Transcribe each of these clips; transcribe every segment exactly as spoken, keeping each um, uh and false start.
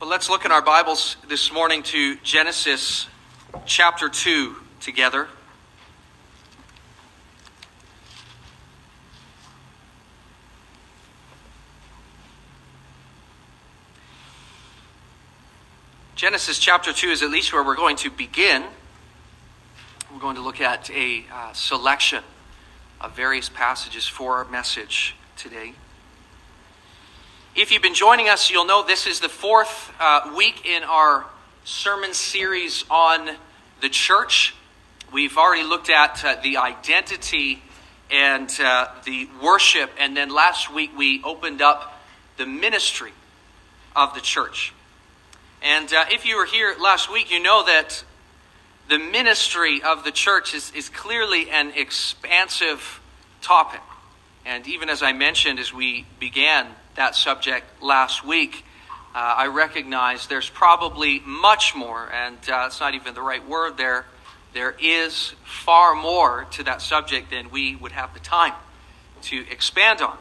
Well, let's look in our Bibles this morning to Genesis chapter two together. Genesis chapter two is at least where we're going to begin. We're going to look at a uh, selection of various passages for our message today. If you've been joining us, you'll know this is the fourth uh, week in our sermon series on the church. We've already looked at uh, the identity and uh, the worship, and then last week we opened up the ministry of the church. And uh, if you were here last week, you know that the ministry of the church is, is clearly an expansive topic. And even as I mentioned as we began that subject last week, uh, I recognize there's probably much more, and uh, it's not even the right word there. There is far more to that subject than we would have the time to expand on.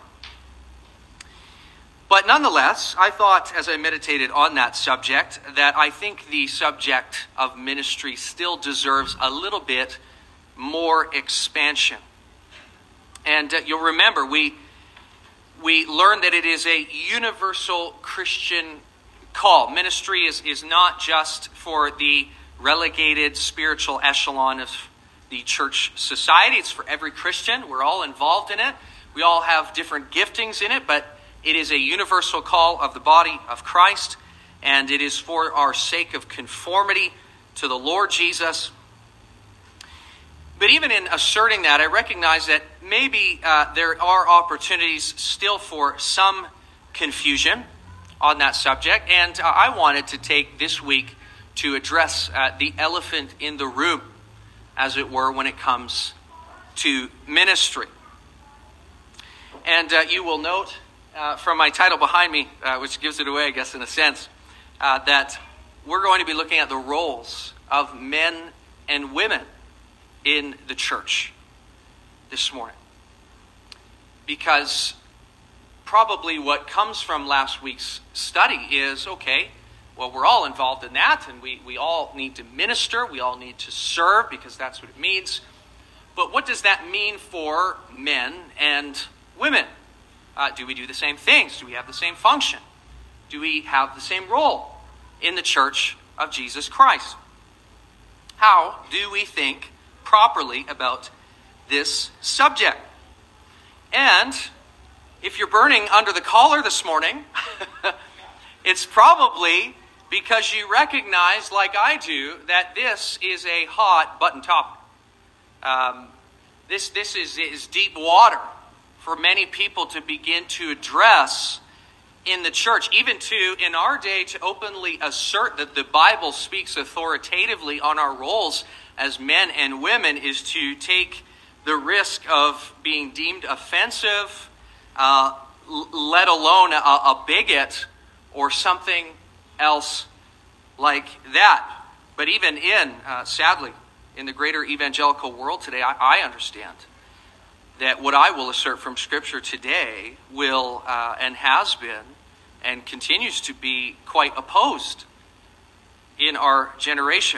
But nonetheless, I thought as I meditated on that subject that I think the subject of ministry still deserves a little bit more expansion. And uh, you'll remember we we learned that it is a universal Christian call. Ministry is, is not just for the relegated spiritual echelon of the church society. It's for every Christian. We're all involved in it. We all have different giftings in it, but it is a universal call of the body of Christ, and it is for our sake of conformity to the Lord Jesus. But even in asserting that, I recognize that maybe uh, there are opportunities still for some confusion on that subject, and uh, I wanted to take this week to address uh, the elephant in the room, as it were, when it comes to ministry. And uh, you will note Uh, from my title behind me, uh, which gives it away, I guess, in a sense, uh, that we're going to be looking at the roles of men and women in the church this morning. Because probably what comes from last week's study is, okay, well, we're all involved in that, and we, we all need to minister, we all need to serve, because that's what it means. But what does that mean for men and women? Uh, do we do the same things? Do we have the same function? Do we have the same role in the church of Jesus Christ? How do we think properly about this subject? And if you're burning under the collar this morning, it's probably because you recognize, like I do, that this is a hot button topic. Um, this this is, is deep water for many people to begin to address in the church, even to, in our day, to openly assert that the Bible speaks authoritatively on our roles as men and women is to take the risk of being deemed offensive, uh, let alone a, a bigot or something else like that. But even in, uh, sadly, in the greater evangelical world today, I, I understand that what I will assert from Scripture today will uh, and has been and continues to be quite opposed in our generation.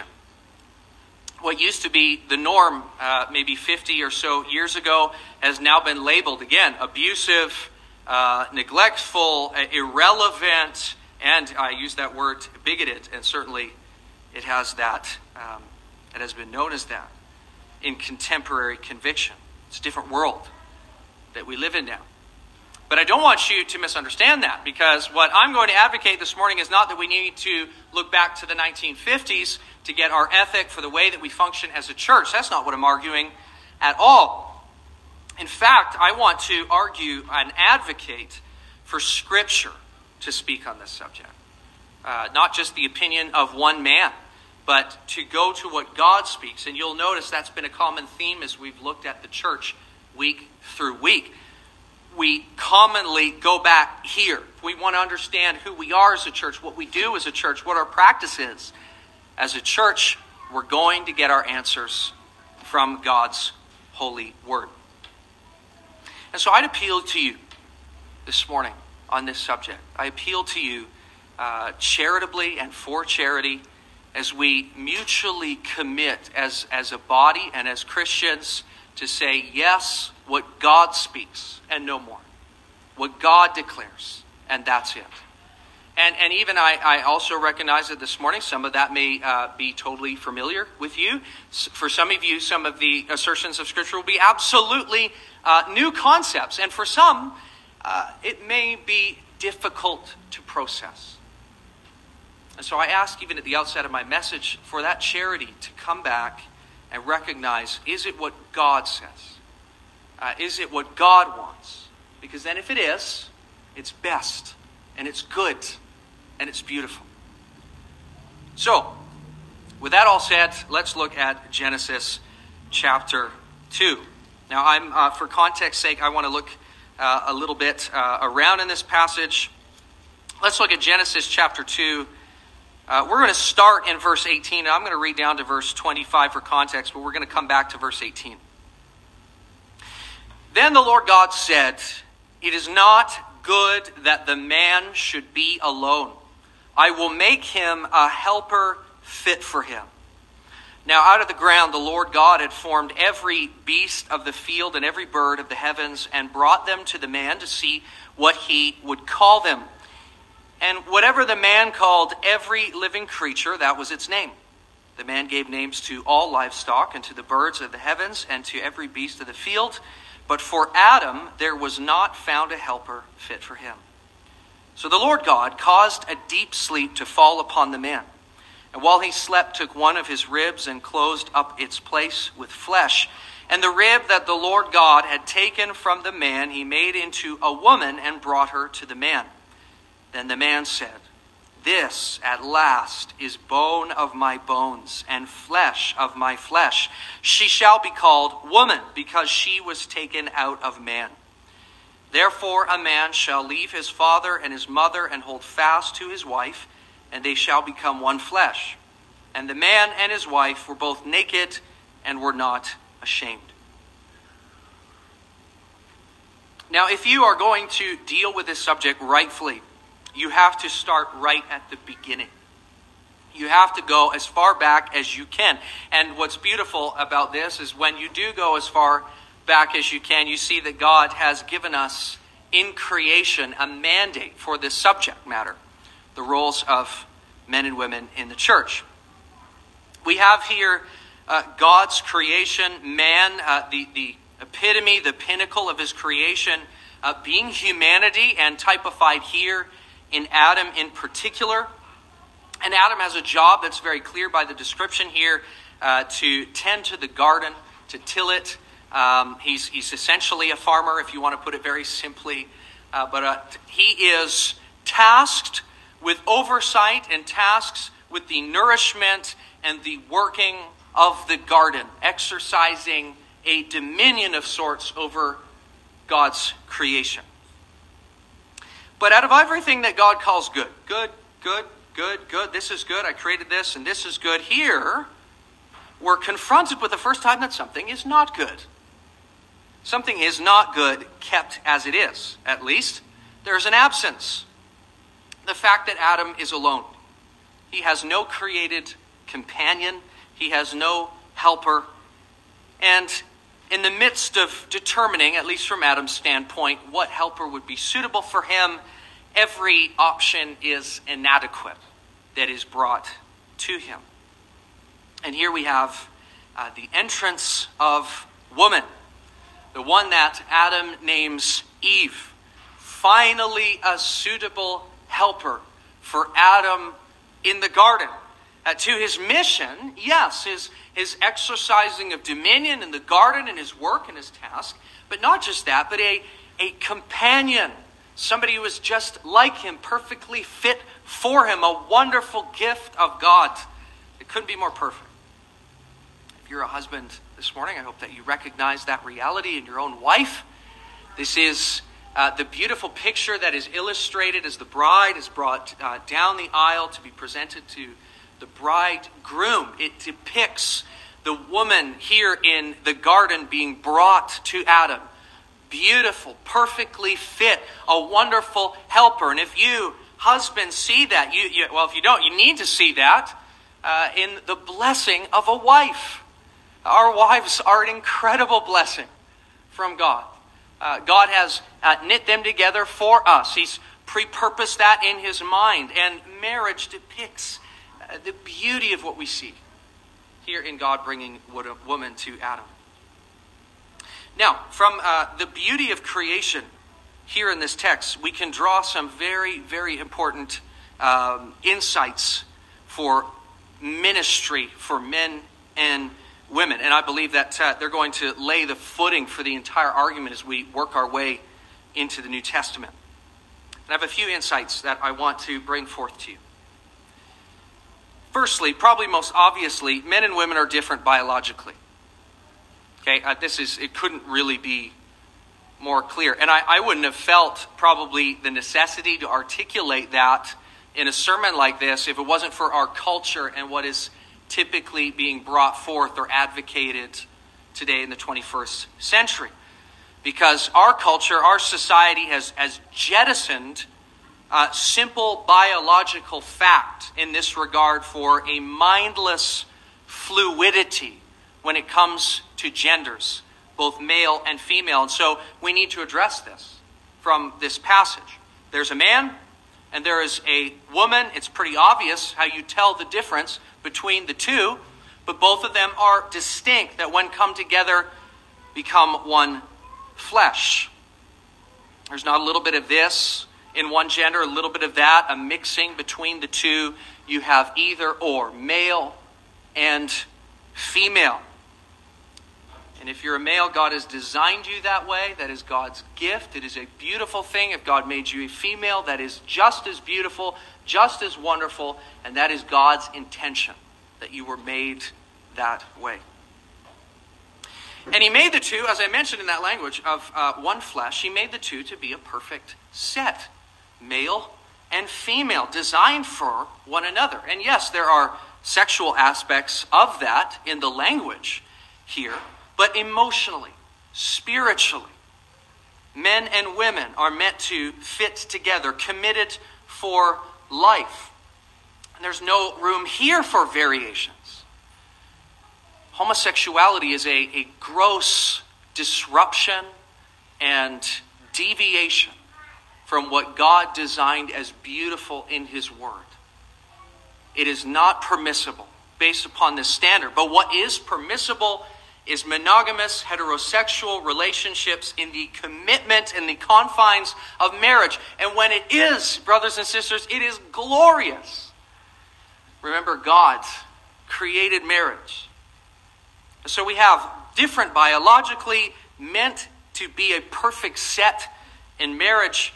What used to be the norm uh, maybe fifty or so years ago has now been labeled, again, abusive, uh, neglectful, uh, irrelevant, and I use that word bigoted, and certainly it has that, um, it has been known as that in contemporary conviction. It's a different world that we live in now. But I don't want you to misunderstand that, because what I'm going to advocate this morning is not that we need to look back to the nineteen fifties to get our ethic for the way that we function as a church. That's not what I'm arguing at all. In fact, I want to argue and advocate for Scripture to speak on this subject. Uh, not just the opinion of one man, but to go to what God speaks. And you'll notice that's been a common theme as we've looked at the church week through week. We commonly go back here. If we want to understand who we are as a church, what we do as a church, what our practice is as a church, we're going to get our answers from God's holy word. And so I'd appeal to you this morning on this subject. I appeal to you uh, charitably and for charity, as we mutually commit as, as a body and as Christians to say, yes, what God speaks and no more. What God declares, and that's it. And, and even I, I also recognize that this morning some of that may uh, be totally familiar with you. For some of you, some of the assertions of Scripture will be absolutely uh, new concepts. And for some, uh, it may be difficult to process. And so I ask, even at the outset of my message, for that charity to come back and recognize, is it what God says? Uh, is it what God wants? Because then if it is, it's best, and it's good, and it's beautiful. So, with that all said, let's look at Genesis chapter two. Now, I'm uh, for context sake, I want to look uh, a little bit uh, around in this passage. Let's look at Genesis chapter two. Uh, we're going to start in verse eighteen, and I'm going to read down to verse twenty-five for context, but we're going to come back to verse eighteen. Then the Lord God said, "It is not good that the man should be alone. I will make him a helper fit for him." Now out of the ground the Lord God had formed every beast of the field and every bird of the heavens, and brought them to the man to see what he would call them. And whatever the man called every living creature, that was its name. The man gave names to all livestock, and to the birds of the heavens, and to every beast of the field. But for Adam there was not found a helper fit for him. So the Lord God caused a deep sleep to fall upon the man. And while he slept, took one of his ribs and closed up its place with flesh. And the rib that the Lord God had taken from the man he made into a woman and brought her to the man. Then the man said, "This at last is bone of my bones and flesh of my flesh. She shall be called woman, because she was taken out of man. Therefore a man shall leave his father and his mother and hold fast to his wife, and they shall become one flesh. And the man and his wife were both naked and were not ashamed." Now, if you are going to deal with this subject rightfully, you have to start right at the beginning. You have to go as far back as you can. And what's beautiful about this is when you do go as far back as you can, you see that God has given us in creation a mandate for this subject matter, the roles of men and women in the church. We have here uh, God's creation, man, uh, the, the epitome, the pinnacle of his creation, uh, being humanity, and typified here in Adam in particular. And Adam has a job that's very clear by the description here, uh, to tend to the garden, to till it. Um, he's, he's essentially a farmer, if you want to put it very simply. Uh, but uh, he is tasked with oversight and tasks with the nourishment and the working of the garden, exercising a dominion of sorts over God's creation. But out of everything that God calls good, good, good, good, good, this is good, I created this, and this is good, here we're confronted with the first time that something is not good. Something is not good kept as it is. At least there's an absence. The fact that Adam is alone. He has no created companion. He has no helper. And in the midst of determining, at least from Adam's standpoint, what helper would be suitable for him, every option is inadequate that is brought to him. And here we have uh, the entrance of woman, the one that Adam names Eve. Finally, a suitable helper for Adam in the garden. Uh, to his mission, yes, his, his exercising of dominion in the garden and his work and his task, but not just that, but a, a companion, somebody who is just like him, perfectly fit for him, a wonderful gift of God. It couldn't be more perfect. If you're a husband this morning, I hope that you recognize that reality in your own wife. This is uh, the beautiful picture that is illustrated as the bride is brought uh, down the aisle to be presented to the bridegroom. It depicts the woman here in the garden being brought to Adam. Beautiful, perfectly fit, a wonderful helper. And if you, husbands, see that. You, you, well, if you don't, you need to see that uh, in the blessing of a wife. Our wives are an incredible blessing from God. Uh, God has uh, knit them together for us. He's pre-purposed that in his mind. And marriage depicts uh, the beauty of what we see here in God bringing woman to Adam. Now, from uh, the beauty of creation here in this text, we can draw some very, very important um, insights for ministry for men and women. And I believe that uh, they're going to lay the footing for the entire argument as we work our way into the New Testament. And I have a few insights that I want to bring forth to you. Firstly, probably most obviously, men and women are different biologically. Okay, uh, this is, it couldn't really be more clear. And I, I wouldn't have felt probably the necessity to articulate that in a sermon like this if it wasn't for our culture and what is typically being brought forth or advocated today in the twenty-first century. Because our culture, our society has, has jettisoned uh, simple biological fact in this regard for a mindless fluidity when it comes to genders, both male and female. And so we need to address this from this passage. There's a man and there is a woman. It's pretty obvious how you tell the difference between the two, but both of them are distinct, that when come together become one flesh. There's not a little bit of this in one gender, a little bit of that, a mixing between the two. You have either or, male and female. And if you're a male, God has designed you that way. That is God's gift. It is a beautiful thing. If God made you a female, that is just as beautiful, just as wonderful, and that is God's intention, that you were made that way. And he made the two, as I mentioned in that language, of uh, one flesh. He made the two to be a perfect set, male and female, designed for one another. And yes, there are sexual aspects of that in the language here, but emotionally, spiritually, men and women are meant to fit together, committed for life. And there's no room here for variations. Homosexuality is a, a gross disruption and deviation from what God designed as beautiful in his word. It is not permissible based upon this standard. But what is permissible is monogamous heterosexual relationships in the commitment and the confines of marriage. And when it is, brothers and sisters, it is glorious. Remember, God created marriage. So we have different biologically, meant to be a perfect set in marriage,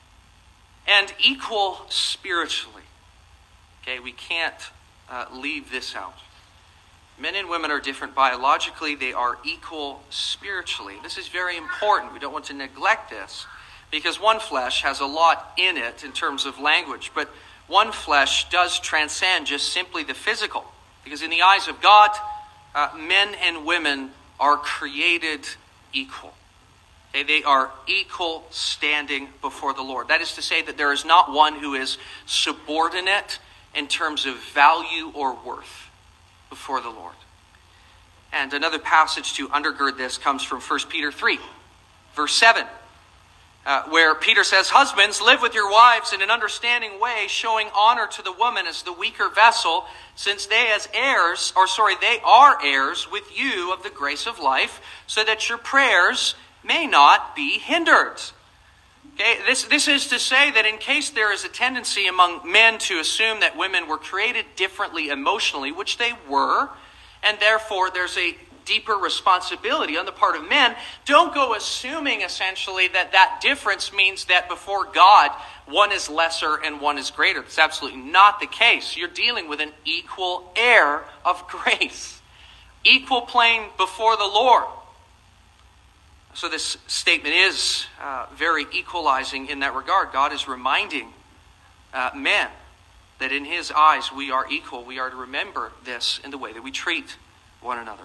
and equal spiritually. Okay, we can't uh, leave this out. Men and women are different biologically. They are equal spiritually. This is very important. We don't want to neglect this because one flesh has a lot in it in terms of language. But one flesh does transcend just simply the physical. Because in the eyes of God, uh, men and women are created equal. Okay, they are equal standing before the Lord. That is to say that there is not one who is subordinate in terms of value or worth before the Lord. And another passage to undergird this comes from First Peter three, verse seven, uh, where Peter says, "Husbands, live with your wives in an understanding way, showing honor to the woman as the weaker vessel, since they as heirs, or sorry, they are heirs with you of the grace of life, so that your prayers may not be hindered." Okay, this, this is to say that in case there is a tendency among men to assume that women were created differently emotionally, which they were, and therefore there's a deeper responsibility on the part of men, don't go assuming essentially that that difference means that before God, one is lesser and one is greater. That's absolutely not the case. You're dealing with an equal heir of grace, equal plane before the Lord. So this statement is uh, very equalizing in that regard. God is reminding uh, men that in his eyes we are equal. We are to remember this in the way that we treat one another.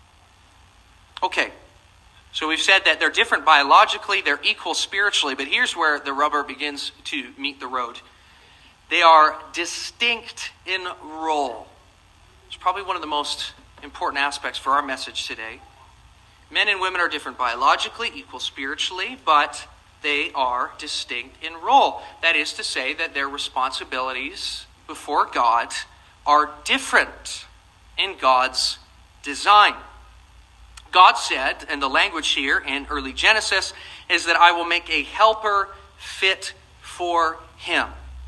Okay, so we've said that they're different biologically, they're equal spiritually, but here's where the rubber begins to meet the road. They are distinct in role. It's probably one of the most important aspects for our message today. Men and women are different biologically, equal spiritually, but they are distinct in role. That is to say that their responsibilities before God are different in God's design. God said, and the language here in early Genesis is that I will make a helper fit for him.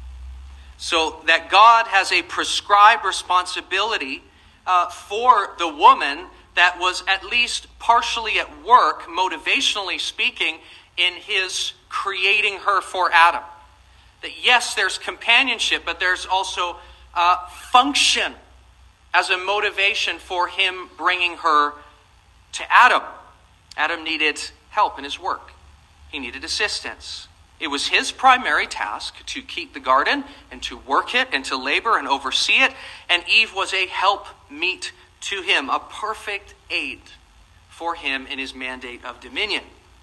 So that God has a prescribed responsibility uh, for the woman that was at least partially at work, motivationally speaking, in his creating her for Adam. That yes, there's companionship, but there's also uh, function as a motivation for him bringing her to Adam. Adam needed help in his work. He needed assistance. It was his primary task to keep the garden and to work it and to labor and oversee it. And Eve was a helpmeet to him, a perfect aid for him in his mandate of dominion.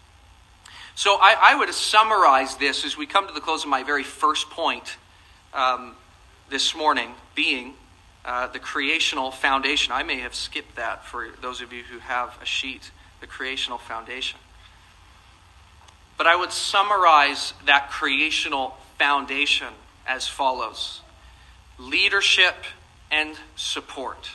So I, I would summarize this as we come to the close of my very first point um, this morning, being uh, the creational foundation. I may have skipped that for those of you who have a sheet, the creational foundation. But I would summarize that creational foundation as follows: leadership and support.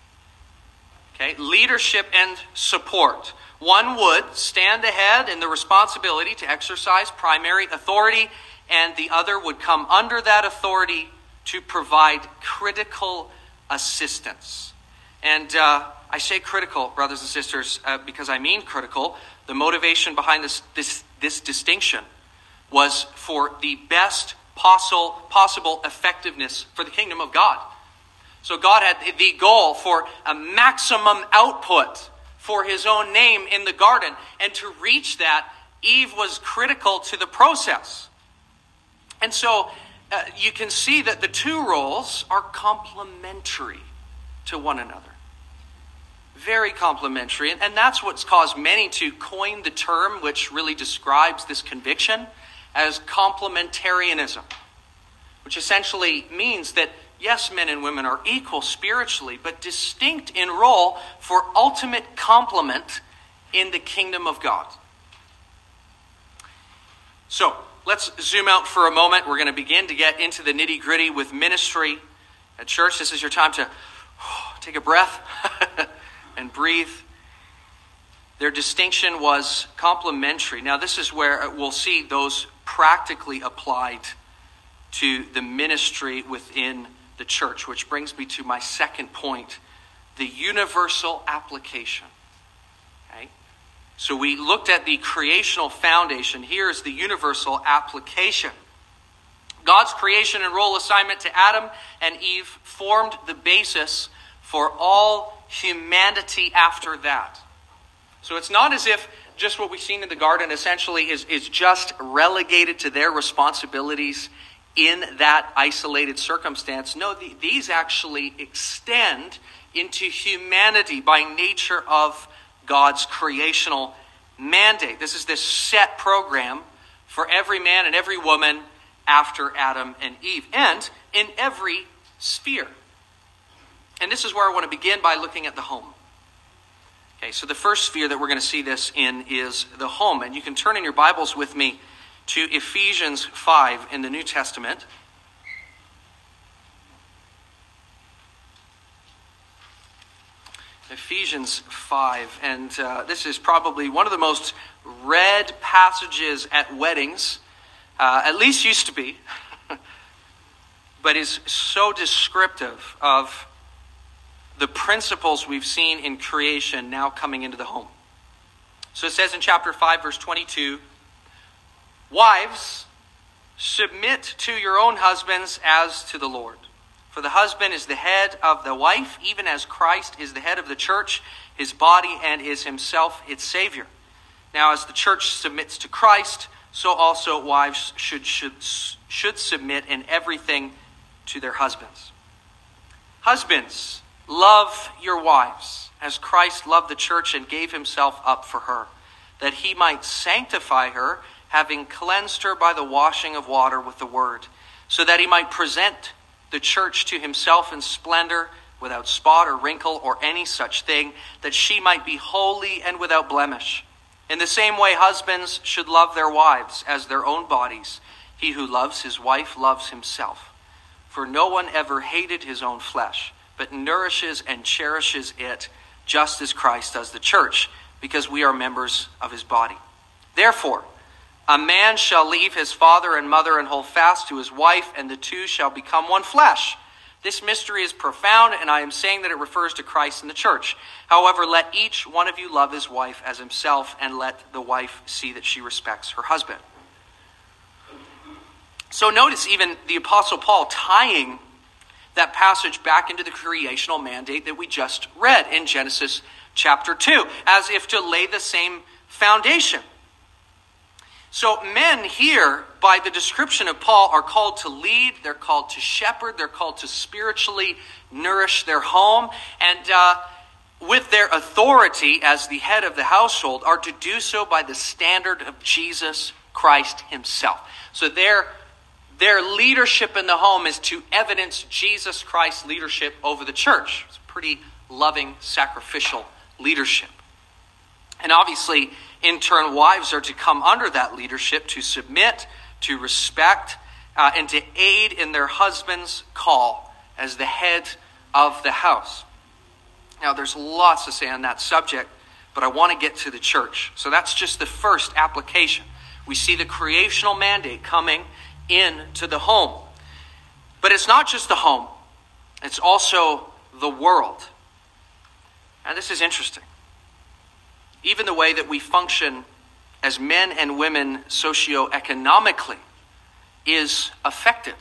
Okay, leadership and support. One would stand ahead in the responsibility to exercise primary authority, and the other would come under that authority to provide critical assistance. And uh, I say critical, brothers and sisters, uh, because I mean critical. The motivation behind this, this, this distinction was for the best possible, possible effectiveness for the kingdom of God. So God had the goal for a maximum output for his own name in the garden. And to reach that, Eve was critical to the process. And so uh, you can see that the two roles are complementary to one another. Very complementary. And, and that's what's caused many to coin the term which really describes this conviction as complementarianism, which essentially means that yes, men and women are equal spiritually, but distinct in role for ultimate complement in the kingdom of God. So, let's zoom out for a moment. We're going to begin to get into the nitty-gritty with ministry at church. This is your time to take a breath and breathe. Their distinction was complementary. Now, this is where we'll see those practically applied to the ministry within the church, which brings me to my second point, the universal application. Okay? So we looked at the creational foundation. Here is the universal application. God's creation and role assignment to Adam and Eve formed the basis for all humanity after that. So it's not as if just what we've seen in the garden essentially is, is just relegated to their responsibilities in that isolated circumstance. No, the, these actually extend into humanity by nature of God's creational mandate. This is this set program for every man and every woman after Adam and Eve, and in every sphere. And this is where I want to begin by looking at the home. Okay, so the first sphere that we're going to see this in is the home. And you can turn in your Bibles with me to Ephesians five in the New Testament. Ephesians five, and uh, this is probably one of the most read passages at weddings, uh, at least used to be, but is so descriptive of the principles we've seen in creation now coming into the home. So it says in chapter five, verse twenty-two, "Wives, submit to your own husbands as to the Lord. For the husband is the head of the wife, even as Christ is the head of the church, his body, and is himself its Savior. Now as the church submits to Christ, so also wives should, should, should submit in everything to their husbands. Husbands, love your wives, as Christ loved the church and gave himself up for her, that he might sanctify her, having cleansed her by the washing of water with the word, so that he might present the church to himself in splendor, without spot or wrinkle or any such thing, that she might be holy and without blemish. In the same way, husbands should love their wives as their own bodies. He who loves his wife loves himself. For no one ever hated his own flesh, but nourishes and cherishes it, just as Christ does the church, because we are members of his body. Therefore, a man shall leave his father and mother and hold fast to his wife, and the two shall become one flesh. This mystery is profound, and I am saying that it refers to Christ and the church. However, let each one of you love his wife as himself, and let the wife see that she respects her husband. So notice even the Apostle Paul tying that passage back into the creational mandate that we just read in Genesis chapter two, as if to lay the same foundation. So men here, by the description of Paul, are called to lead, they're called to shepherd, they're called to spiritually nourish their home, and uh, with their authority as the head of the household, are to do so by the standard of Jesus Christ himself. So their, their leadership in the home is to evidence Jesus Christ's leadership over the church. It's a pretty loving, sacrificial leadership. And obviously, in turn, wives are to come under that leadership, to submit, to respect, uh, and to aid in their husband's call as the head of the house. Now, there's lots to say on that subject, but I want to get to the church. So that's just the first application. We see the creational mandate coming into the home. But it's not just the home. It's also the world. And this is interesting. Even the way that we function as men and women socioeconomically is affected.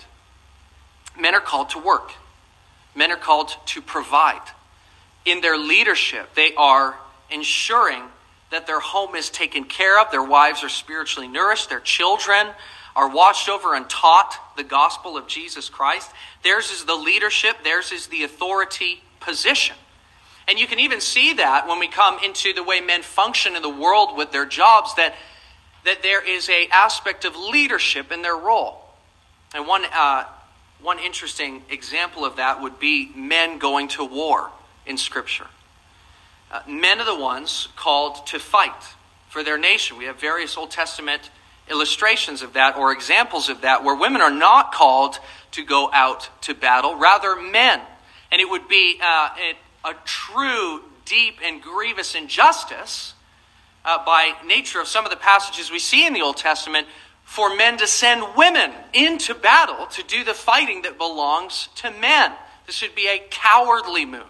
Men are called to work. Men are called to provide. In their leadership, they are ensuring that their home is taken care of, their wives are spiritually nourished, their children are watched over and taught the gospel of Jesus Christ. Theirs is the leadership, theirs is the authority position. And you can even see that when we come into the way men function in the world with their jobs, that, that there is an aspect of leadership in their role. And one, uh, one interesting example of that would be men going to war in Scripture. Uh, men are the ones called to fight for their nation. We have various Old Testament illustrations of that, or examples of that, where women are not called to go out to battle, rather men. And it would be uh, it, a true, deep, and grievous injustice uh, by nature of some of the passages we see in the Old Testament for men to send women into battle to do the fighting that belongs to men. This would be a cowardly move.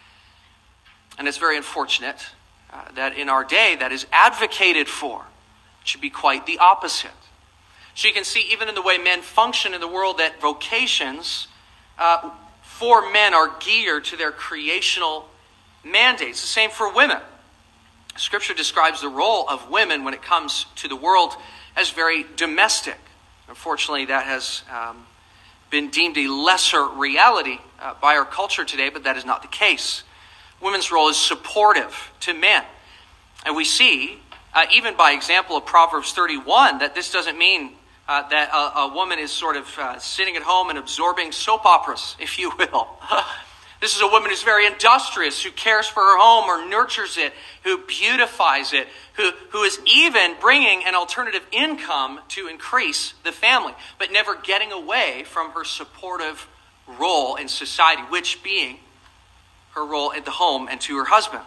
And it's very unfortunate uh, that in our day that is advocated for. It should be quite the opposite. So you can see even in the way men function in the world that vocations uh, for men are geared to their creational mandates. The same for women. Scripture describes the role of women when it comes to the world as very domestic. Unfortunately, that has um, been deemed a lesser reality uh, by our culture today, but that is not the case. Women's role is supportive to men. And we see, uh, even by example of Proverbs thirty-one, that this doesn't mean Uh, that a, a woman is sort of uh, sitting at home and absorbing soap operas, if you will. This is a woman who's very industrious, who cares for her home or nurtures it, who beautifies it, who, who is even bringing an alternative income to increase the family, but never getting away from her supportive role in society, which being her role at the home and to her husband.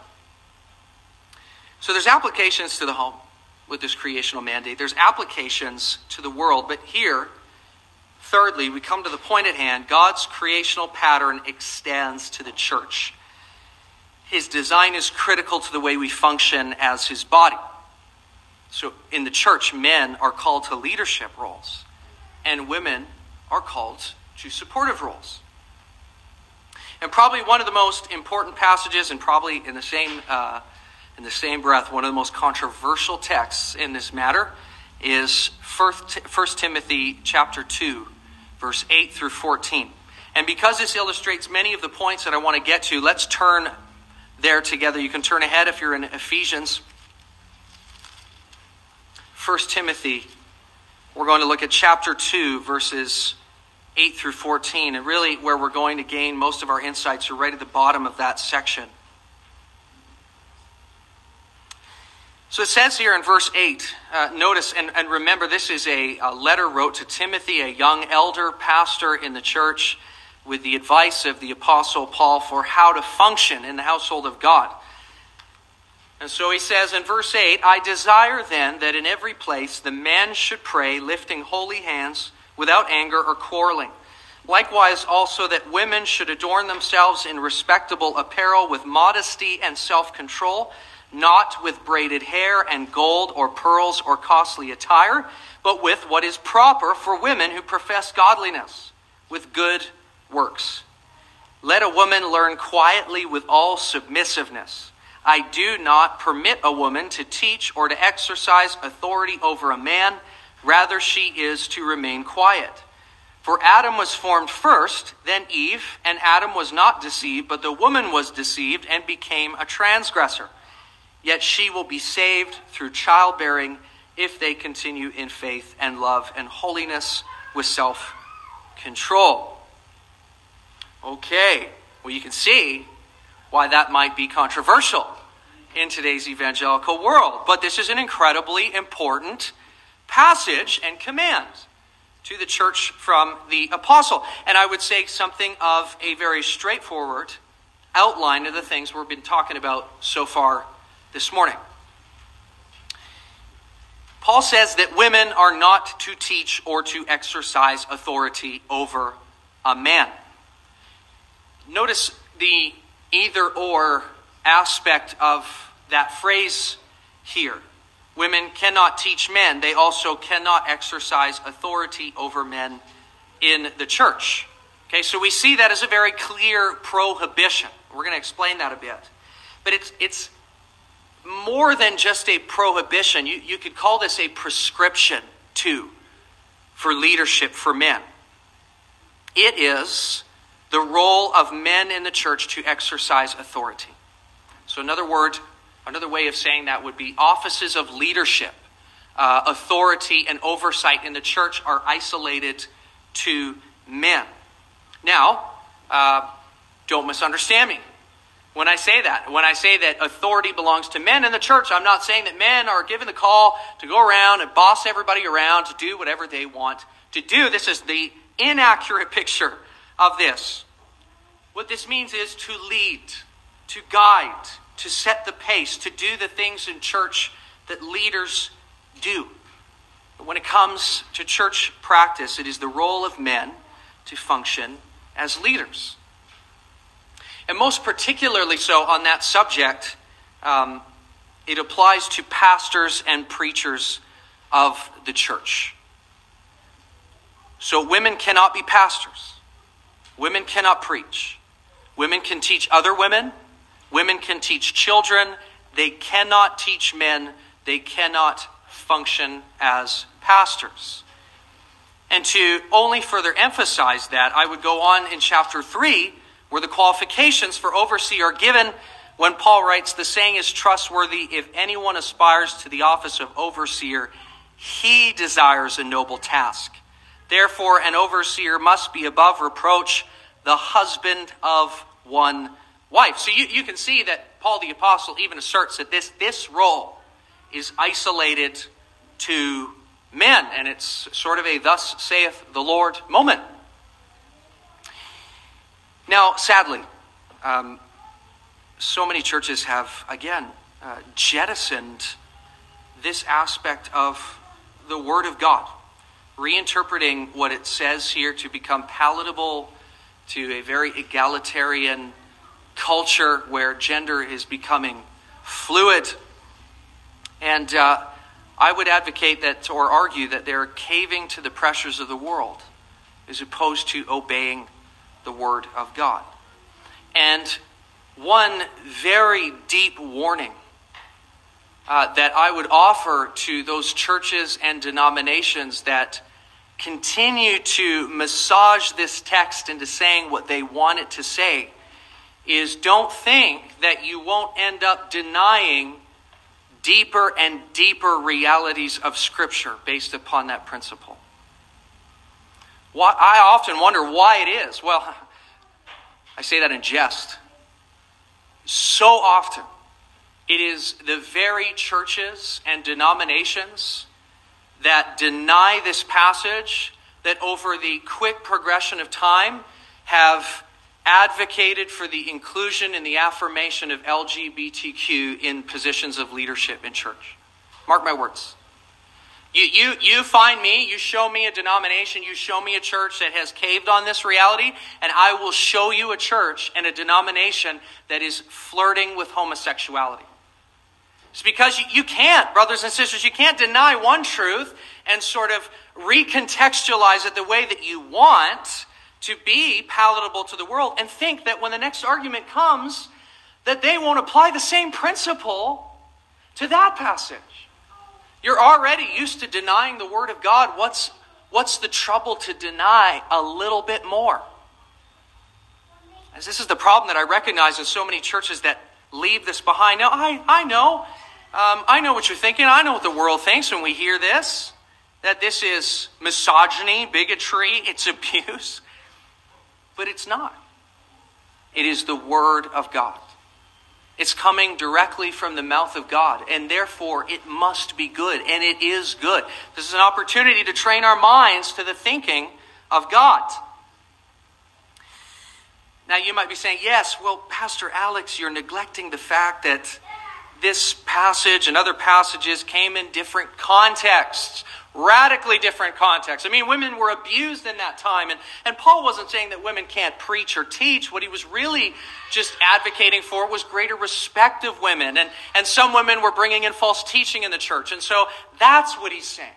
So there's applications to the home with this creational mandate. There's applications to the world. But here, thirdly, we come to the point at hand. God's creational pattern extends to the church. His design is critical to the way we function as his body. So in the church, men are called to leadership roles, and women are called to supportive roles. And probably one of the most important passages, and probably in the same uh, In the same breath, one of the most controversial texts in this matter is First Timothy chapter two, verse eight through fourteen. And because this illustrates many of the points that I want to get to, let's turn there together. You can turn ahead if you're in Ephesians. First Timothy, we're going to look at chapter two, verses eight through fourteen. And really where we're going to gain most of our insights are right at the bottom of that section. So it says here in verse eight, uh, notice, and, and remember this is a, a letter wrote to Timothy, a young elder pastor in the church, with the advice of the Apostle Paul for how to function in the household of God. And so he says in verse eight, I desire then that in every place the men should pray, lifting holy hands without anger or quarreling. Likewise also that women should adorn themselves in respectable apparel with modesty and self-control, not with braided hair and gold or pearls or costly attire, but with what is proper for women who profess godliness, with good works. Let a woman learn quietly with all submissiveness. I do not permit a woman to teach or to exercise authority over a man. Rather, she is to remain quiet. For Adam was formed first, then Eve, and Adam was not deceived, but the woman was deceived and became a transgressor. Yet she will be saved through childbearing if they continue in faith and love and holiness with self-control. Okay, well you can see why that might be controversial in today's evangelical world. But this is an incredibly important passage and command to the church from the apostle. And I would say something of a very straightforward outline of the things we've been talking about so far this morning. Paul says that women are not to teach or to exercise authority over a man. Notice the either or aspect of that phrase here. Women cannot teach men. They also cannot exercise authority over men in the church. Okay, so we see that as a very clear prohibition. We're going to explain that a bit. But it's it's more than just a prohibition. You, you could call this a prescription, too, for leadership for men. It is the role of men in the church to exercise authority. So another word, another way of saying that would be offices of leadership, uh, authority, and oversight in the church are isolated to men. Now, uh, don't misunderstand me when I say that. When I say that authority belongs to men in the church, I'm not saying that men are given the call to go around and boss everybody around to do whatever they want to do. This is the inaccurate picture of this. What this means is to lead, to guide, to set the pace, to do the things in church that leaders do. But when it comes to church practice, it is the role of men to function as leaders. And most particularly so on that subject, um, it applies to pastors and preachers of the church. So women cannot be pastors. Women cannot preach. Women can teach other women. Women can teach children. They cannot teach men. They cannot function as pastors. And to only further emphasize that, I would go on in chapter three, where the qualifications for overseer are given when Paul writes, the saying is trustworthy, if anyone aspires to the office of overseer, he desires a noble task. Therefore, an overseer must be above reproach, the husband of one wife. So you, you can see that Paul the Apostle even asserts that this, this role is isolated to men, and it's sort of a thus saith the Lord moment. Now, sadly, um, so many churches have, again, uh, jettisoned this aspect of the Word of God, reinterpreting what it says here to become palatable to a very egalitarian culture where gender is becoming fluid. And uh, I would advocate that, or argue that they're caving to the pressures of the world as opposed to obeying the Word of God. And one very deep warning uh, that I would offer to those churches and denominations that continue to massage this text into saying what they want it to say is, don't think that you won't end up denying deeper and deeper realities of Scripture based upon that principle. Why, I often wonder why it is. Well, I say that in jest. So often, it is the very churches and denominations that deny this passage that over the quick progression of time have advocated for the inclusion and the affirmation of L G B T Q in positions of leadership in church. Mark my words. You, you, you find me, you show me a denomination, you show me a church that has caved on this reality, and I will show you a church and a denomination that is flirting with homosexuality. It's because you, you can't, brothers and sisters, you can't deny one truth and sort of recontextualize it the way that you want to be palatable to the world and think that when the next argument comes, that they won't apply the same principle to that passage. You're already used to denying the Word of God. What's, what's the trouble to deny a little bit more? As this is the problem that I recognize in so many churches that leave this behind. Now, I, I know. Um, I know what you're thinking. I know what the world thinks when we hear this. That this is misogyny, bigotry, it's abuse. But it's not. It is the Word of God. It's coming directly from the mouth of God, and therefore it must be good, and it is good. This is an opportunity to train our minds to the thinking of God. Now you might be saying, yes, well, Pastor Alex, you're neglecting the fact that this passage and other passages came in different contexts. Radically different contexts. I mean, women were abused in that time. And, and Paul wasn't saying that women can't preach or teach. What he was really just advocating for was greater respect of women. And, and some women were bringing in false teaching in the church. And so that's what he's saying.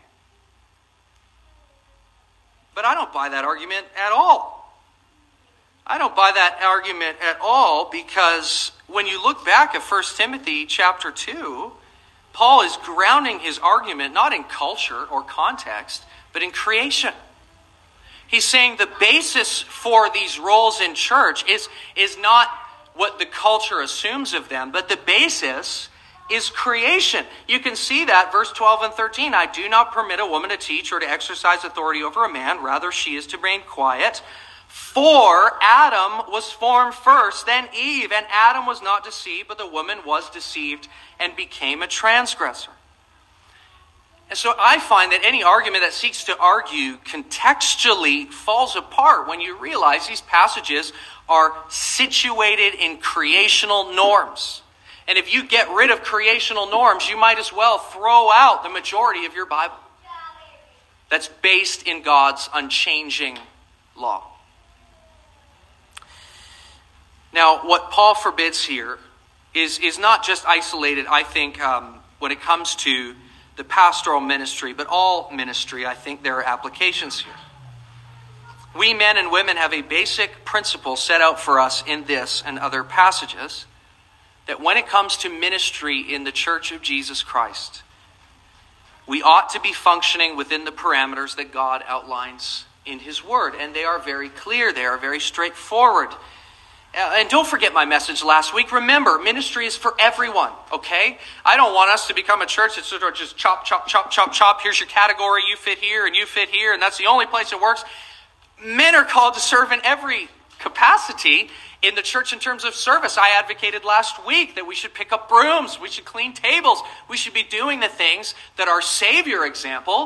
But I don't buy that argument at all. I don't buy that argument at all because when you look back at First Timothy chapter two, Paul is grounding his argument not in culture or context, but in creation. He's saying the basis for these roles in church is, is not what the culture assumes of them, but the basis is creation. You can see that, verse twelve and thirteen. I do not permit a woman to teach or to exercise authority over a man. Rather, she is to remain quiet. For Adam was formed first, then Eve. And Adam was not deceived, but the woman was deceived and became a transgressor. And so I find that any argument that seeks to argue contextually falls apart when you realize these passages are situated in creational norms. And if you get rid of creational norms, you might as well throw out the majority of your Bible. That's based in God's unchanging law. Now, what Paul forbids here is, is not just isolated, I think, um, when it comes to the pastoral ministry, but all ministry. I think there are applications here. We men and women have a basic principle set out for us in this and other passages, that when it comes to ministry in the Church of Jesus Christ, we ought to be functioning within the parameters that God outlines in His Word. And they are very clear. They are very straightforward. And don't forget my message last week. Remember, ministry is for everyone, okay? I don't want us to become a church that's sort of just chop, chop, chop, chop, chop. Here's your category. You fit here and you fit here, and that's the only place it works. Men are called to serve in every capacity in the church in terms of service. I advocated last week that we should pick up brooms. We should clean tables. We should be doing the things that our Savior exampled.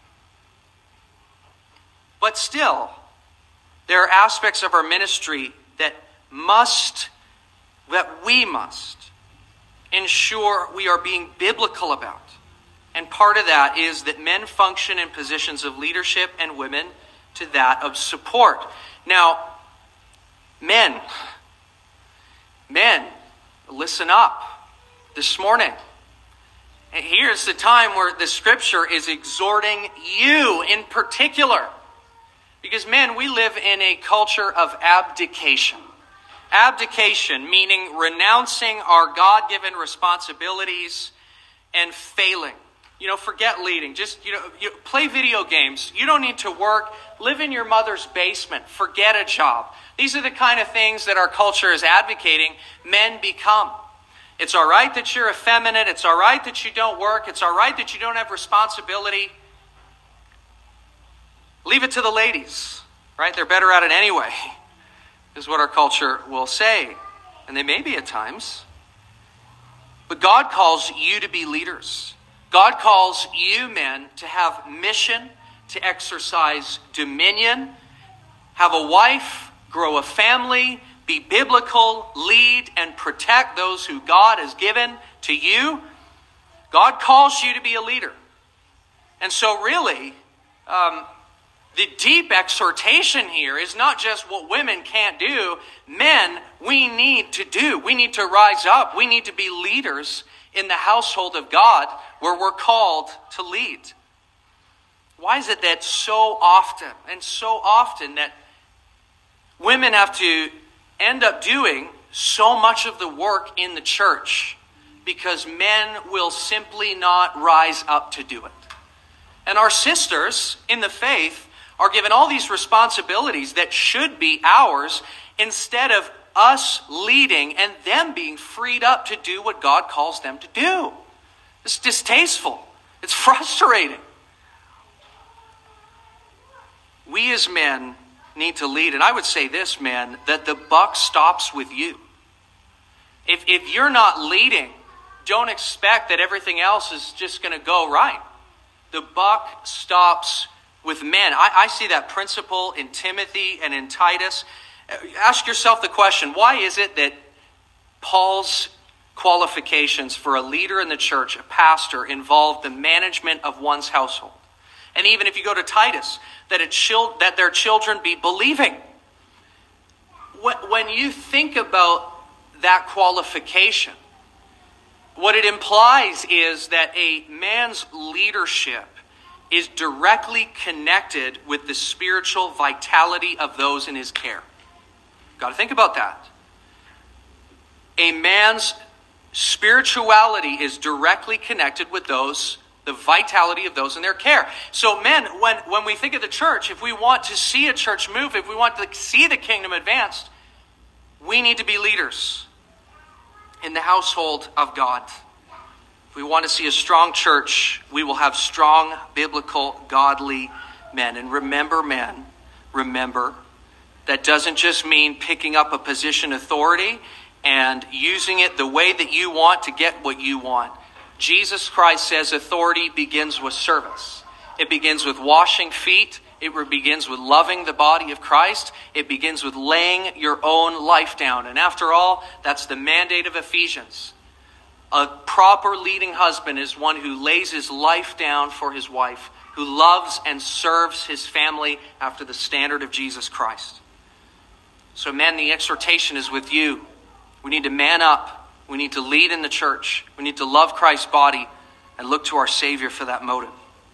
But still, there are aspects of our ministry that must, that we must ensure we are being biblical about. And part of that is that men function in positions of leadership and women to that of support. Now, men, men, listen up this morning. And here's the time where the scripture is exhorting you in particular. Because men, we live in a culture of abdication. Abdication, meaning renouncing our God-given responsibilities and failing. You know, forget leading. Just, you know, you play video games. You don't need to work. Live in your mother's basement. Forget a job. These are the kind of things that our culture is advocating men become. It's all right that you're effeminate. It's all right that you don't work. It's all right that you don't have responsibility. Leave it to the ladies. right? They're better at it anyway, is what our culture will say. And they may be at times. But God calls you to be leaders. God calls you, men, to have mission, to exercise dominion, have a wife, grow a family, be biblical, lead, and protect those who God has given to you. God calls you to be a leader. And so really, um, the deep exhortation here is not just what women can't do. Men, we need to do. We need to rise up. We need to be leaders in the household of God where we're called to lead. Why is it that so often, and so often, that women have to end up doing so much of the work in the church because men will simply not rise up to do it? And our sisters in the faith are given all these responsibilities that should be ours instead of us leading and them being freed up to do what God calls them to do. It's distasteful. It's frustrating. We as men need to lead. And I would say this, man, that the buck stops with you. If, if you're not leading, don't expect that everything else is just going to go right. The buck stops with men. I, I see that principle in Timothy and in Titus. Ask yourself the question, why is it that Paul's qualifications for a leader in the church, a pastor, involve the management of one's household? And even if you go to Titus, that, it chil- that their children be believing. When you think about that qualification, what it implies is that a man's leadership is directly connected with the spiritual vitality of those in his care. Got to think about that. A man's spirituality is directly connected with those, the vitality of those in their care. So men, when, when we think of the church, if we want to see a church move, if we want to see the kingdom advanced, we need to be leaders in the household of God. If we want to see a strong church, we will have strong, biblical, godly men. And remember, men, remember, that doesn't just mean picking up a position of authority and using it the way that you want to get what you want. Jesus Christ says authority begins with service. It begins with washing feet. It begins with loving the body of Christ. It begins with laying your own life down. And after all, that's the mandate of Ephesians. A proper leading husband is one who lays his life down for his wife, who loves and serves his family after the standard of Jesus Christ. So men, the exhortation is with you. We need to man up. We need to lead in the church. We need to love Christ's body and look to our Savior for that motive.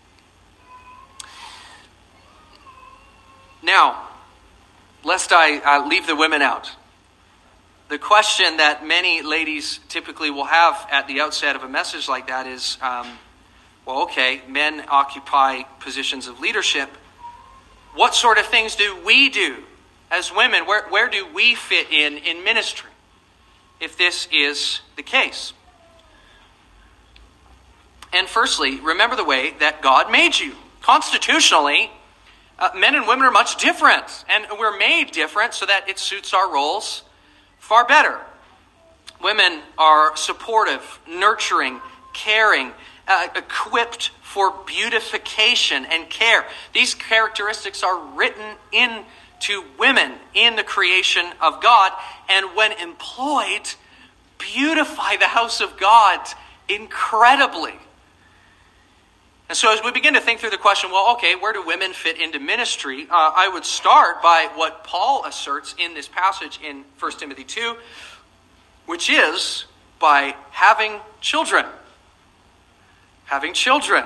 Now, lest I uh, leave the women out, the question that many ladies typically will have at the outset of a message like that is, um, well, okay, men occupy positions of leadership. What sort of things do we do as women? Where, where do we fit in in ministry, if this is the case? And firstly, remember the way that God made you. Constitutionally, uh, men and women are much different, and we're made different so that it suits our roles far better. Women are supportive, nurturing, caring, uh, equipped for beautification and care. These characteristics are written into women in the creation of God, and when employed, beautify the house of God incredibly. And so as we begin to think through the question, well, okay, where do women fit into ministry? Uh, I would start by what Paul asserts in this passage in First Timothy two, which is by having children. Having children.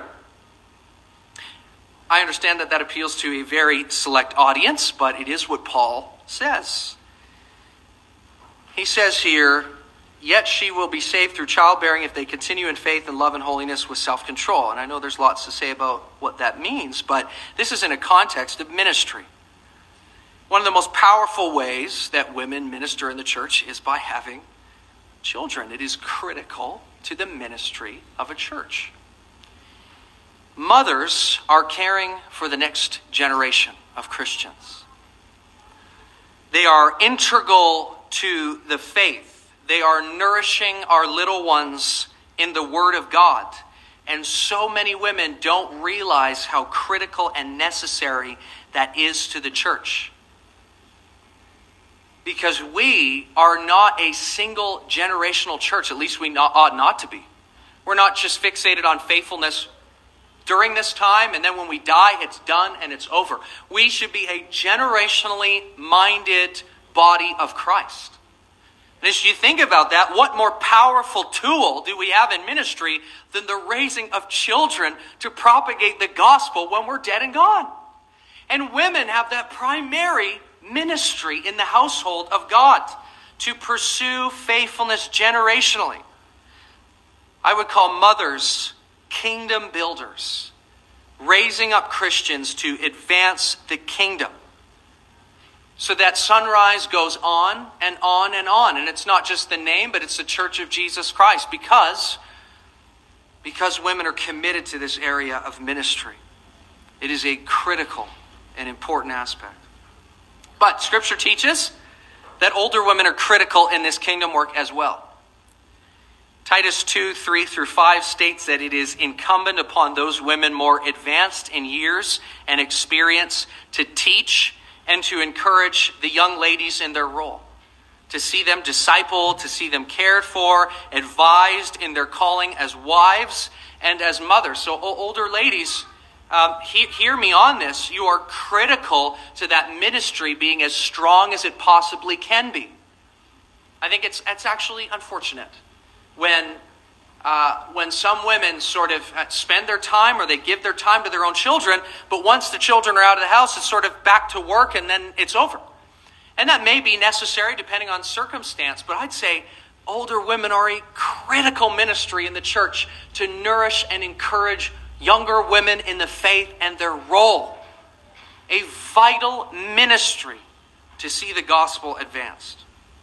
I understand that that appeals to a very select audience, but it is what Paul says. He says here, yet she will be saved through childbearing if they continue in faith and love and holiness with self-control. And I know there's lots to say about what that means, but this is in a context of ministry. One of the most powerful ways that women minister in the church is by having children. It is critical to the ministry of a church. Mothers are caring for the next generation of Christians. They are integral to the faith. They are nourishing our little ones in the Word of God. And so many women don't realize how critical and necessary that is to the church. Because we are not a single generational church, at least we not, ought not to be. We're not just fixated on faithfulness during this time, and then when we die, it's done and it's over. We should be a generationally minded body of Christ. And as you think about that, what more powerful tool do we have in ministry than the raising of children to propagate the gospel when we're dead and gone? And women have that primary ministry in the household of God to pursue faithfulness generationally. I would call mothers kingdom builders, raising up Christians to advance the kingdom. So that Sunrise goes on and on and on. And it's not just the name, but it's the Church of Jesus Christ because, because women are committed to this area of ministry. It is a critical and important aspect. But Scripture teaches that older women are critical in this kingdom work as well. Titus two, three through five states that it is incumbent upon those women more advanced in years and experience to teach and to encourage the young ladies in their role. To see them discipled, to see them cared for, advised in their calling as wives and as mothers. So older ladies, um, he, hear me on this. You are critical to that ministry being as strong as it possibly can be. I think it's, it's actually unfortunate when uh, when some women sort of spend their time or they give their time to their own children, but once the children are out of the house, it's sort of back to work and then it's over. And that may be necessary depending on circumstance, but I'd say older women are a critical ministry in the church to nourish and encourage younger women in the faith and their role. A vital ministry to see the gospel advanced.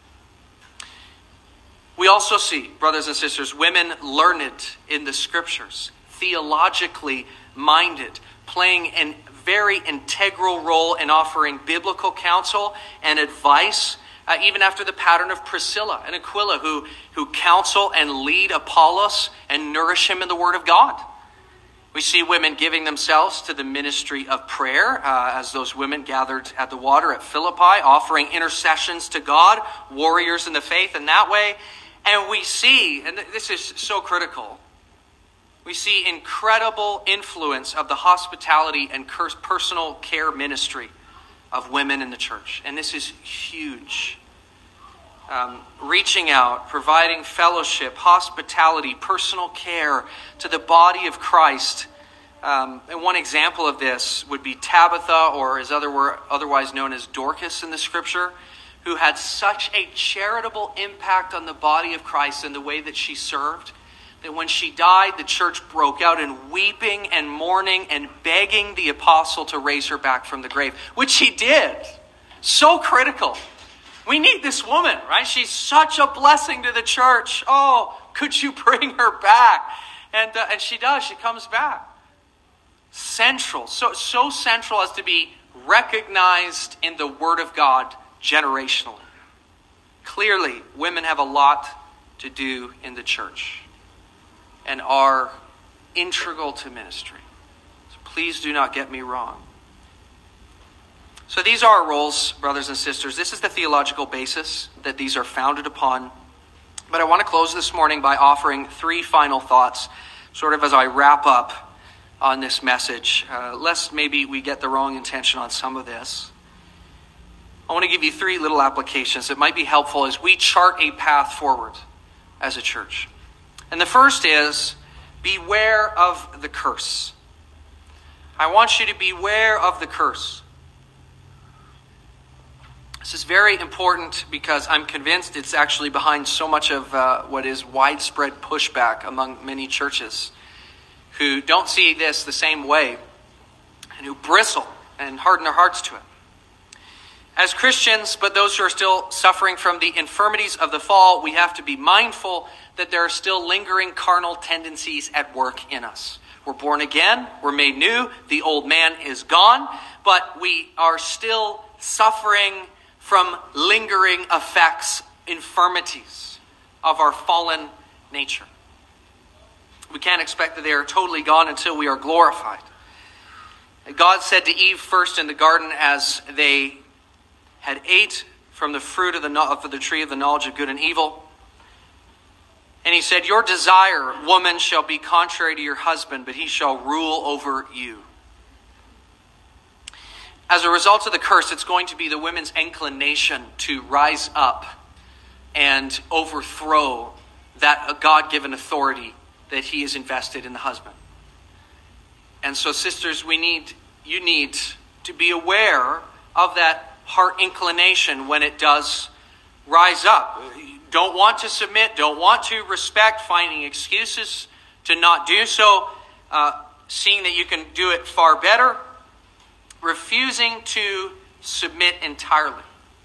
We also see, brothers and sisters, women learned in the scriptures, theologically minded, playing a very integral role in offering biblical counsel and advice, uh, even after the pattern of Priscilla and Aquila, who, who counsel and lead Apollos and nourish him in the Word of God. We see women giving themselves to the ministry of prayer, uh, as those women gathered at the water at Philippi, offering intercessions to God, warriors in the faith in that way. And we see, and this is so critical, we see incredible influence of the hospitality and personal care ministry of women in the church. And this is huge. Um, reaching out, providing fellowship, hospitality, personal care to the body of Christ. Um, and one example of this would be Tabitha, or as other, otherwise known as Dorcas in the scripture, who had such a charitable impact on the body of Christ in the way that she served, that when she died, the church broke out in weeping and mourning and begging the apostle to raise her back from the grave, which he did. So critical. We need this woman, right? She's such a blessing to the church. Oh, could you bring her back? And uh, and she does. She comes back. Central. So, so central as to be recognized in the Word of God generationally. Clearly, women have a lot to do in the church and are integral to ministry. So please do not get me wrong. So these are our roles, brothers and sisters. This is the theological basis that these are founded upon. But I want to close this morning by offering three final thoughts, sort of as I wrap up on this message, uh, lest maybe we get the wrong intention on some of this. I want to give you three little applications that might be helpful as we chart a path forward as a church. And the first is, beware of the curse. I want you to beware of the curse. This is very important because I'm convinced it's actually behind so much of uh, what is widespread pushback among many churches who don't see this the same way and who bristle and harden their hearts to it. As Christians, but those who are still suffering from the infirmities of the fall, we have to be mindful that there are still lingering carnal tendencies at work in us. We're born again, we're made new, the old man is gone, but we are still suffering from lingering effects, infirmities of our fallen nature. We can't expect that they are totally gone until we are glorified. God said to Eve first in the garden as they had ate from the fruit of the, of the tree of the knowledge of good and evil. And he said, your desire, woman, shall be contrary to your husband, but he shall rule over you. As a result of the curse, it's going to be the women's inclination to rise up and overthrow that God-given authority that he has invested in the husband. And so, sisters, we need, you need to be aware of that heart inclination when it does rise up. Don't want to submit, don't want to respect, finding excuses to not do so, uh, seeing that you can do it far better, refusing to submit entirely.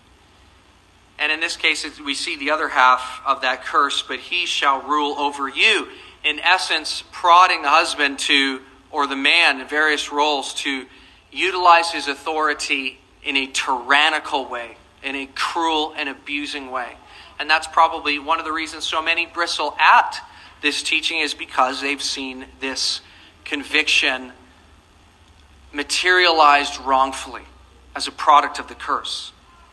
And in this case, we see the other half of that curse, but he shall rule over you. In essence, prodding the husband to, or the man in various roles, to utilize his authority in a tyrannical way, in a cruel and abusing way. And that's probably one of the reasons so many bristle at this teaching, is because they've seen this conviction materialized wrongfully as a product of the curse.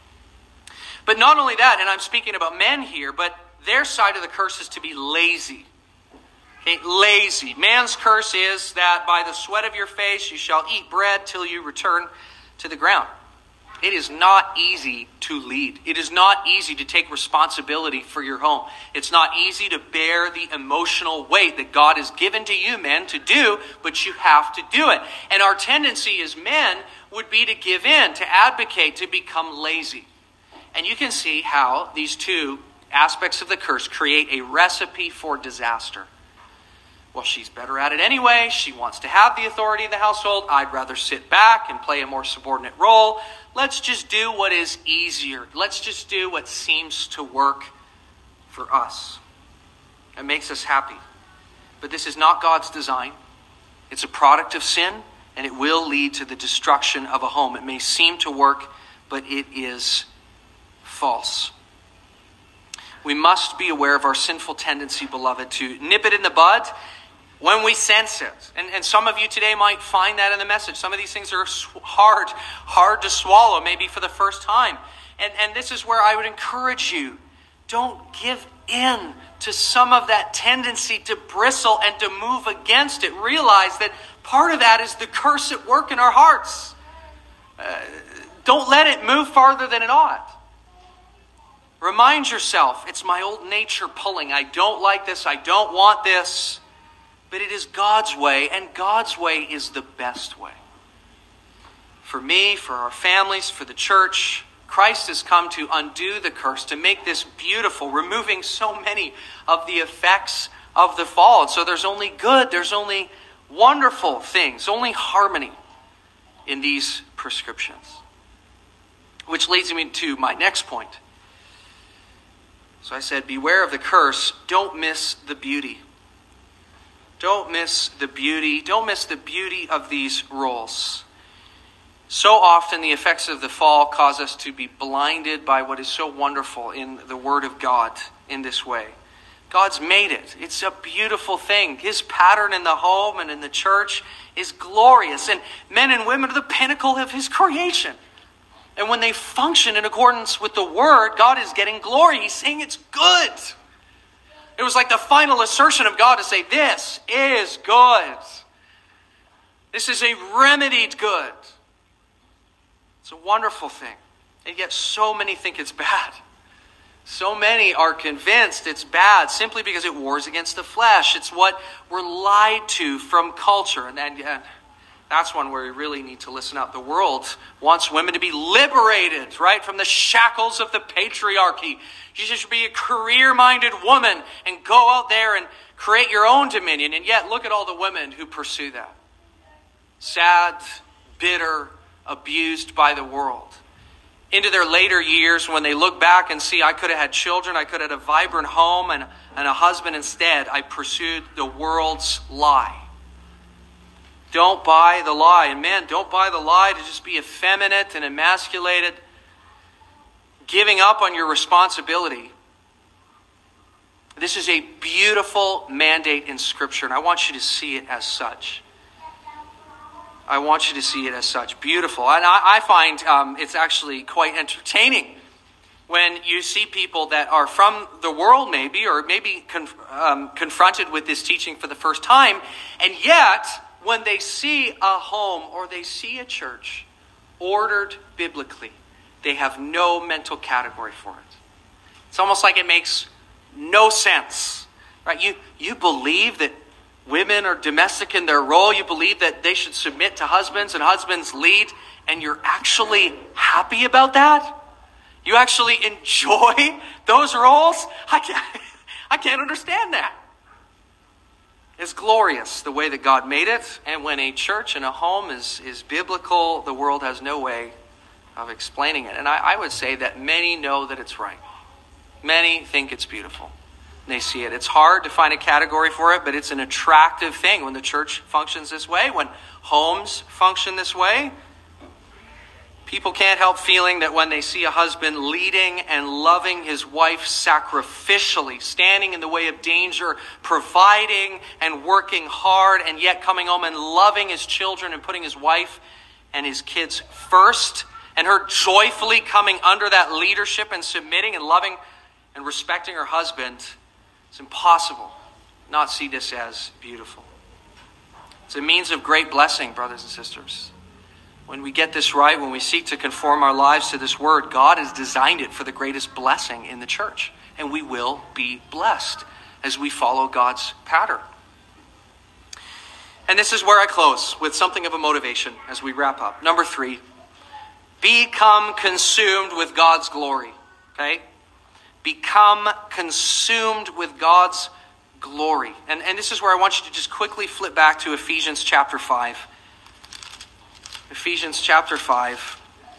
But not only that, and I'm speaking about men here, but their side of the curse is to be lazy. Okay, lazy. Man's curse is that by the sweat of your face you shall eat bread till you return to the ground. It is not easy to lead. It is not easy to take responsibility for your home. It's not easy to bear the emotional weight that God has given to you, men, to do, but you have to do it. And our tendency as men would be to give in, to advocate, to become lazy. And you can see how these two aspects of the curse create a recipe for disaster. Well, she's better at it anyway. She wants to have the authority in the household. I'd rather sit back and play a more subordinate role. Let's just do what is easier. Let's just do what seems to work for us. It makes us happy. But this is not God's design. It's a product of sin, and it will lead to the destruction of a home. It may seem to work, but it is false. We must be aware of our sinful tendency, beloved, to nip it in the bud when we sense it. And, and some of you today might find that in the message. Some of these things are hard, hard to swallow, maybe for the first time. And, and this is where I would encourage you. Don't give in to some of that tendency to bristle and to move against it. Realize that part of that is the curse at work in our hearts. Uh, don't let it move farther than it ought. Remind yourself, it's my old nature pulling. I don't like this. I don't want this. But it is God's way, and God's way is the best way. For me, for our families, for the church, Christ has come to undo the curse, to make this beautiful, removing so many of the effects of the fall. And so there's only good, there's only wonderful things, only harmony in these prescriptions. Which leads me to my next point. So I said, beware of the curse. Don't miss the beauty. Don't miss the beauty. Don't miss the beauty of these roles. So often the effects of the fall cause us to be blinded by what is so wonderful in the Word of God in this way. God's made it. It's a beautiful thing. His pattern in the home and in the church is glorious. And men and women are the pinnacle of His creation. And when they function in accordance with the Word, God is getting glory. He's saying it's good. It was like the final assertion of God to say, this is good. This is a remedied good. It's a wonderful thing. And yet so many think it's bad. So many are convinced it's bad simply because it wars against the flesh. It's what we're lied to from culture. And then, yeah, that's one where we really need to listen up. The world wants women to be liberated, right, from the shackles of the patriarchy. You should be a career-minded woman and go out there and create your own dominion. And yet, look at all the women who pursue that. Sad, bitter, abused by the world. Into their later years, when they look back and see, I could have had children, I could have had a vibrant home and, and a husband instead, I pursued the world's lie. Don't buy the lie. And men, don't buy the lie to just be effeminate and emasculated. giving up on your responsibility. This is a beautiful mandate in Scripture, and I want you to see it as such. I want you to see it as such. Beautiful. And I, I find um, it's actually quite entertaining when you see people that are from the world maybe, or maybe conf- um, confronted with this teaching for the first time, and yet when they see a home or they see a church ordered biblically, they have no mental category for it. It's almost like it makes no sense, right? You, you believe that women are domestic in their role. You believe that they should submit to husbands and husbands lead, and you're actually happy about that? You actually enjoy those roles? I can't, I can't understand that. It's glorious the way that God made it, and when a church and a home is, is biblical, the world has no way of explaining it. And I, I would say that many know that it's right. Many think it's beautiful. They see it. It's hard to find a category for it, but it's an attractive thing when the church functions this way, when homes function this way. People can't help feeling that when they see a husband leading and loving his wife sacrificially, standing in the way of danger, providing and working hard, and yet coming home and loving his children and putting his wife and his kids first, and her joyfully coming under that leadership and submitting and loving and respecting her husband, it's impossible not see this as beautiful. It's a means of great blessing, brothers and sisters. When we get this right, when we seek to conform our lives to this word, God has designed it for the greatest blessing in the church. And we will be blessed as we follow God's pattern. And this is where I close with something of a motivation as we wrap up. Number three, become consumed with God's glory. Okay? Become consumed with God's glory. And, and this is where I want you to just quickly flip back to Ephesians chapter five. Ephesians chapter five.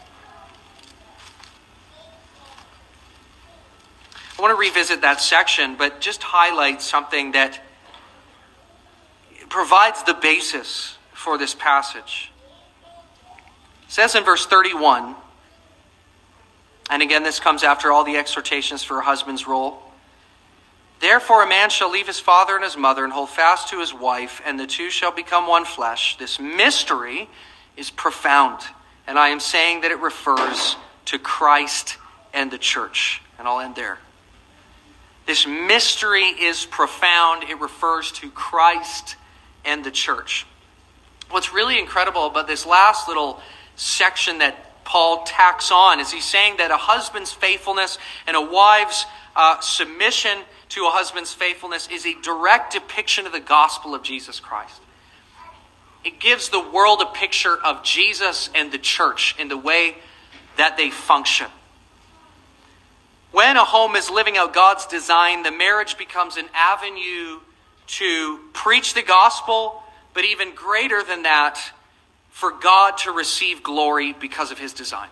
I want to revisit that section, but just highlight something that provides the basis for this passage. It says in verse thirty-one, and again this comes after all the exhortations for a husband's role. Therefore a man shall leave his father and his mother and hold fast to his wife, and the two shall become one flesh. This mystery is profound, and I am saying that it refers to Christ and the church. And I'll end there. This mystery is profound. It refers to Christ and the church. What's really incredible about this last little section that Paul tacks on is he's saying that a husband's faithfulness and a wife's uh, submission to a husband's faithfulness is a direct depiction of the gospel of Jesus Christ. It gives the world a picture of Jesus and the church in the way that they function. When a home is living out God's design, the marriage becomes an avenue to preach the gospel, but even greater than that, for God to receive glory because of his design.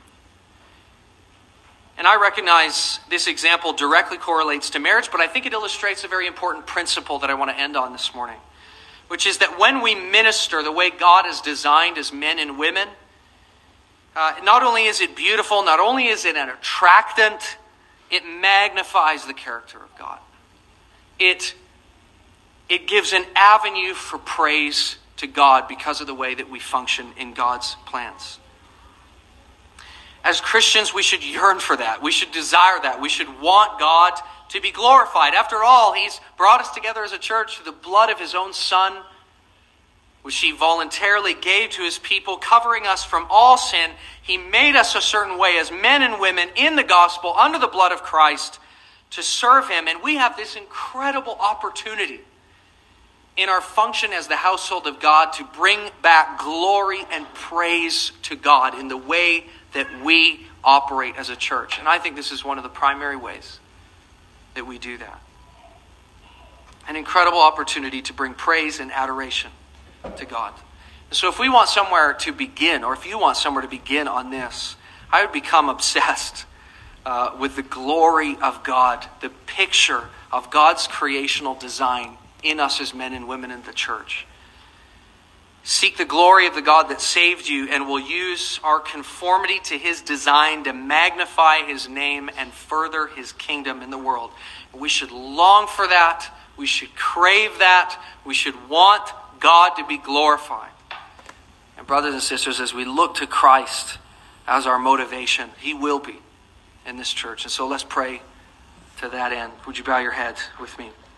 And I recognize this example directly correlates to marriage, but I think it illustrates a very important principle that I want to end on this morning, which is that when we minister the way God is designed as men and women, uh, not only is it beautiful, not only is it an attractant, it magnifies the character of God. It, it gives an avenue for praise to God because of the way that we function in God's plans. As Christians, we should yearn for that. We should desire that. We should want God to be glorified. After all, he's brought us together as a church through the blood of his own Son, which he voluntarily gave to his people, covering us from all sin. He made us a certain way as men and women in the gospel, under the blood of Christ, to serve him. And we have this incredible opportunity in our function as the household of God to bring back glory and praise to God in the way that we operate as a church. And I think this is one of the primary ways that we do that. An incredible opportunity to bring praise and adoration to God. And so if we want somewhere to begin, or if you want somewhere to begin on this, I would become obsessed uh, with the glory of God, the picture of God's creational design in us as men and women in the church. seek the glory of the God that saved you, and will use our conformity to his design to magnify his name and further his kingdom in the world. We should long for that. We should crave that. We should want God to be glorified. And brothers and sisters, as we look to Christ as our motivation, he will be in this church. And so let's pray to that end. Would you bow your heads with me?